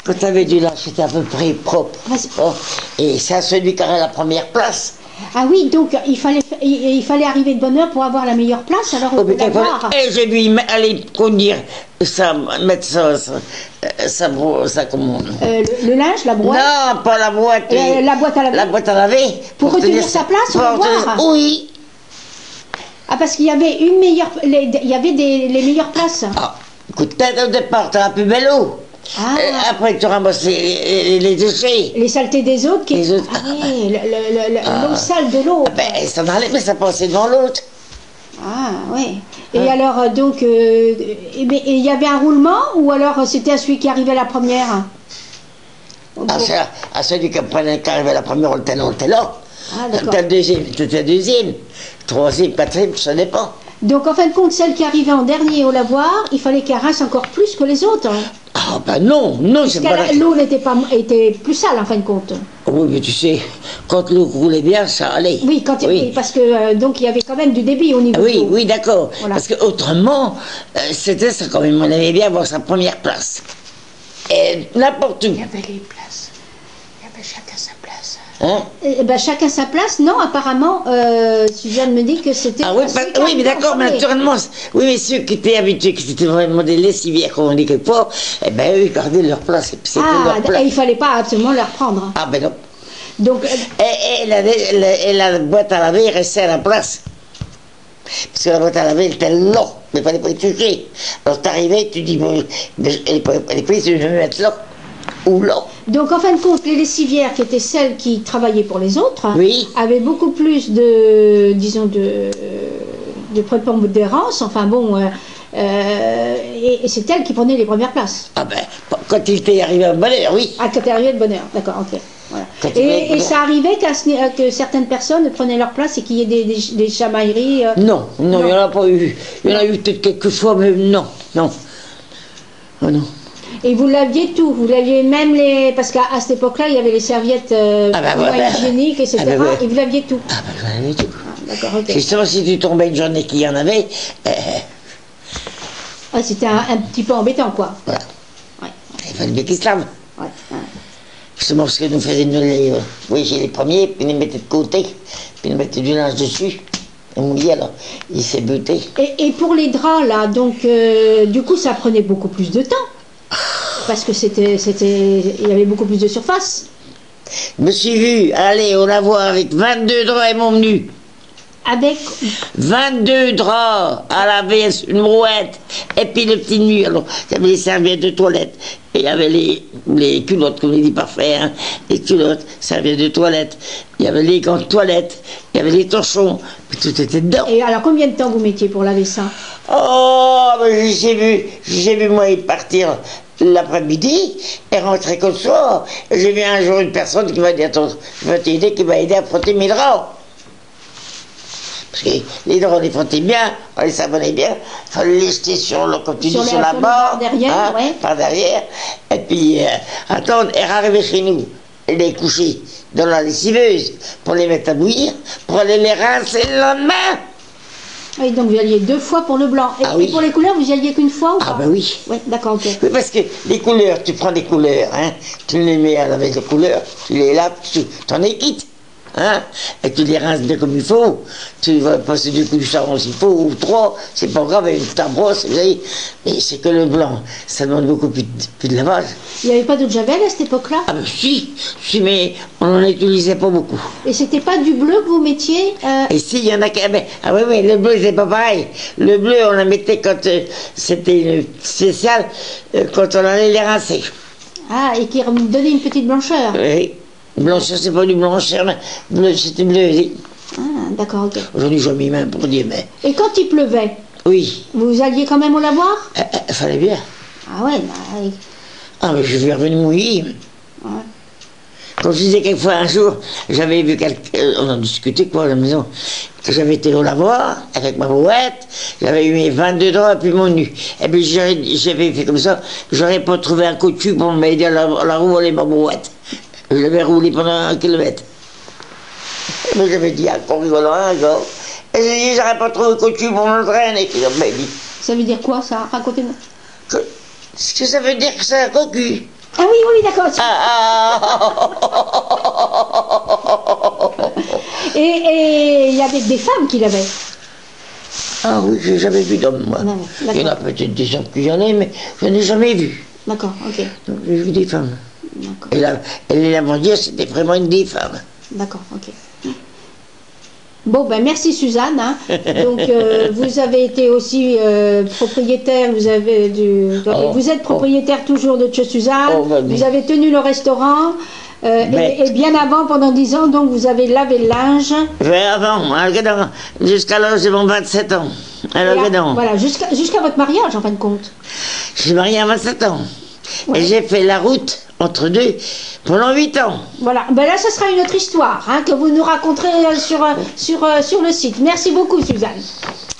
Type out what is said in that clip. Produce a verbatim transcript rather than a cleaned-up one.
Quand tu avais du linge, c'était à peu près propre. Bon. Et c'est à celui qui aurait la première place. Ah oui, donc il fallait, il, il fallait arriver de bonne heure pour avoir la meilleure place, alors Oh, mais la fallait, et j'ai dû aller conduire ça, mettre ça, ça, ça, ça comment euh, le, le linge, la boîte. Non, pas la boîte. Euh, la boîte à laver. La boîte à laver. Pour, pour retenir sa place, pour voir. Oui. Ah, parce qu'il y avait une meilleure, les, il y avait des, les meilleures places. Ah, écoute, au départ, t'as la plus belle eau. Ah. Après, tu ramasses les, les, les déchets. Les saletés des autres. Qui... Les autres. Ah oui, l'eau ah. sale de l'eau. Ah ben, ça n'allait, mais ça passait devant l'autre. Ah, oui. Et ah. alors, donc, euh, il y avait un roulement, ou alors c'était à celui qui arrivait la première? Ah, ça, à celui qui, qui arrivait la première, on était là. Ah, d'accord. T'as le deuxième, t'étais la deuxième. Troisième, quatrième, ça dépend. Donc, en fin de compte, celle qui arrivait en dernier au lavoir, il fallait qu'elle rince encore plus que les autres. Hein. Ah ben non, non, c'est pas la... L'eau n'était pas était plus sale en fin de compte. Oui, mais tu sais, quand l'eau roulait bien, ça allait. Oui, quand oui. Il, parce que euh, donc il y avait quand même du débit au niveau. Oui, de l'eau. Oui, d'accord. Voilà. Parce que autrement, euh, c'était ça quand même. On aimait bien avoir sa première place. Et n'importe où. Il y avait les places. Il y avait chacun sa place. Hein? Eh ben, chacun sa place. Non, apparemment, euh, Suzanne me dit que c'était. Ah oui, pas, oui mais d'accord, mais naturellement, oui, mais ceux qui étaient habitués, qui étaient vraiment des lessivières, comme on dit quelquefois, eh ben eux, ils gardaient leur place. Ah, leur place. Et il fallait pas absolument leur prendre. Ah ben non. Donc, euh... et, et, la, la, et la boîte à laver restait à la place. Parce que la boîte à laver, elle était là, mais il fallait pas y toucher. Alors t'arrivais, tu dis, bon, elle est prise, je vais me mettre là. Ou là. Donc en fin de compte, les lessivières qui étaient celles qui travaillaient pour les autres oui. avaient beaucoup plus de, disons, de, de prépondérance, enfin bon, euh, euh, et, et c'est elles qui prenaient les premières places. Ah ben, quand il était arrivé à bonne heure, oui. Ah, quand il est arrivé de bonne heure, d'accord, ok. Voilà. Et, et ça arrivait qu que certaines personnes prenaient leur place et qu'il y ait des, des, des chamailleries euh... Non, non, il n'y en a pas eu. Il y en a eu peut-être quelques fois, mais non, non. Oh non. Et vous l'aviez tout, vous l'aviez même les... Parce qu'à cette époque-là, il y avait les serviettes euh, ah bah, ouais, bah, hygiéniques, et cetera. Ah bah, ouais. Et vous l'aviez tout. Ah bah, j'en avais tout. Ah, d'accord, ok. Justement, si tu tombais une journée qu'il y en avait... Euh... Ah, c'était un, un petit peu embêtant, quoi. Voilà. Ouais. Il fallait bien qu'ils se lavent. Ouais. Ouais. Justement, ce que nous faisaient nous les... Oui, j'ai les premiers, puis ils les mettaient de côté, puis ils mettaient du linge dessus. Et mouillé, alors, il s'est buté. Et, et pour les draps, là, donc, euh, du coup, ça prenait beaucoup plus de temps. Parce que c'était, c'était, il y avait beaucoup plus de surface. Je me suis vu aller au lavoir avec vingt-deux draps et mon menu. Avec vingt-deux draps à laver, une brouette, et puis le petit nu. Alors, il y avait les serviettes de toilette, et il y avait les, les culottes, comme on dit parfait, hein, les culottes, serviettes de toilette, il y avait les gants de toilette, il y avait les torchons, tout était dedans. Et alors, combien de temps vous mettiez pour laver ça? Oh, ben, j'ai vu, j'ai vu moi y partir l'après-midi et rentrer comme ça. J'ai vu un jour une personne qui m'a dit, attends, je vais t'aider, qui m'a aidé à frotter mes draps. Parce que les draps, on les frottait bien, on les savonnait bien, il fallait les jeter sur, le, comme tu sur dis, sur la barre, derrière, hein, ouais. par derrière, et puis euh, attendre et arriver chez nous, et les coucher dans la lessiveuse pour les mettre à bouillir, pour aller les rincer le lendemain. Oui, donc vous y alliez deux fois pour le blanc. Et, ah, oui. et pour les couleurs, vous y alliez qu'une fois ou pas? Ah ben oui. Oui, d'accord, ok. Oui, parce que les couleurs, tu prends des couleurs, hein, tu les mets avec les couleurs, tu les laves, tu t'en es quitte. Hein, et tu les rinces bien comme il faut, tu vas passer deux coups de savon s'il faut, ou trois, c'est pas grave, avec ta brosse, vous savez, mais c'est que le blanc, ça demande beaucoup plus de, plus de lavage. Il n'y avait pas d'eau de javel à cette époque-là? Ah ben si, si, mais on n'en utilisait pas beaucoup. Et c'était pas du bleu que vous mettiez euh... Et si, il y en a qui... Ah oui, oui, le bleu, c'est pas pareil. Le bleu, on la mettait quand euh, c'était spécial, euh, quand on allait les rincer. Ah, et qui donnait une petite blancheur? Oui. Blancheur, c'est pas du blancheur, mais bleu, c'était bleu. Ah, d'accord, ok. Aujourd'hui, j'ai mis main pour dire, mais... Et quand il pleuvait? Oui. Vous alliez quand même au lavoir? Il euh, euh, fallait bien. Ah ouais, bah... Oui. Ah, mais je suis revenu mouillé. Ouais. Quand je disais quelquefois un jour, j'avais vu quelqu'un... On en discutait, quoi, à la maison. Que j'avais été au lavoir, avec ma brouette, j'avais eu mes vingt-deux draps et puis mon nu. Et puis j'avais fait comme ça, j'aurais pas trouvé un coutu pour m'aider à la, à la rouler ma brouette. Je l'avais roulé pendant un kilomètre. Mais j'avais dit, encore rigolant, un gars. Et j'ai dit, j'aurais pas trouvé coutu pour m'entraîner. Il m'a dit. Ça veut dire quoi, ça? Racontez-moi. Ce que ça veut dire que c'est un cocu. Ah oui, oui, d'accord. Ah, ah. Et et il y avait des femmes qui l'avaient. Ah oui, j'ai jamais vu d'homme, moi. Non, Il y en a peut-être des hommes qui en ont, mais je n'ai jamais vu. D'accord, ok. Donc j'ai vu des femmes. D'accord, Et la, et les lavandières, c'était vraiment une des femmes. d'accord, ok. Bon, ben merci Suzanne. Hein. Donc, euh, vous avez été aussi euh, propriétaire, vous avez du, Oh, vous êtes propriétaire toujours de chez Suzanne, Oh, bah oui. vous avez tenu le restaurant, euh, Bête. et, et bien avant, pendant dix ans, donc vous avez lavé le linge. Mais avant, à Guédon, jusqu'à l'âge de mon vingt-sept ans. À Voilà, Guédon. voilà, jusqu'à jusqu'à votre mariage en fin de compte. Je suis mariée à vingt-sept ans. Ouais. Et j'ai fait la route entre deux pendant huit ans. Voilà, ben là, ce sera une autre histoire hein, que vous nous raconterez euh, sur, euh, sur, euh, sur le site. Merci beaucoup, Suzanne.